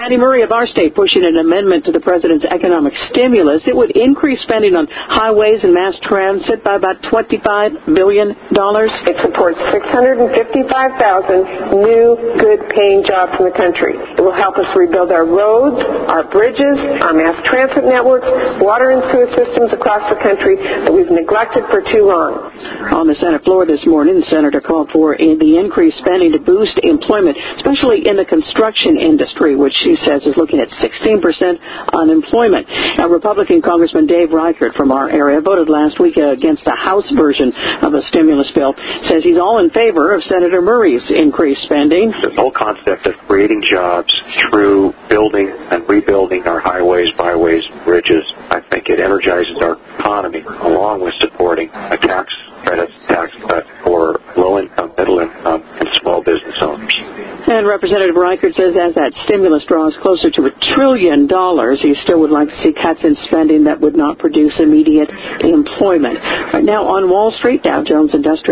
Andy Murray of our state pushing an amendment to the president's economic stimulus. It would increase spending on highways and mass transit by about $25 billion. It supports 655,000 new, good-paying jobs in the country. It will help us rebuild our roads, our bridges, our mass transit networks, water and sewer systems across the country that we've neglected for too long. On the Senate floor this morning, the senator called for the increased spending to boost employment, especially in the construction industry, which she says is looking at 16% unemployment. Now, Republican Congressman Dave Reichert from our area voted last week against the House version of a stimulus bill. Says he's all in favor of Senator Murray's increased spending. The whole concept of creating jobs through building and rebuilding our highways, byways, bridges, I think it energizes our economy, along with supporting a tax credits, tax cut for low-income, middle-income, and small business owners. And Representative Reichert says as that stimulus draws closer to $1 trillion, he still would like to see cuts in spending that would not produce immediate employment. Right now on Wall Street, Dow Jones Industrial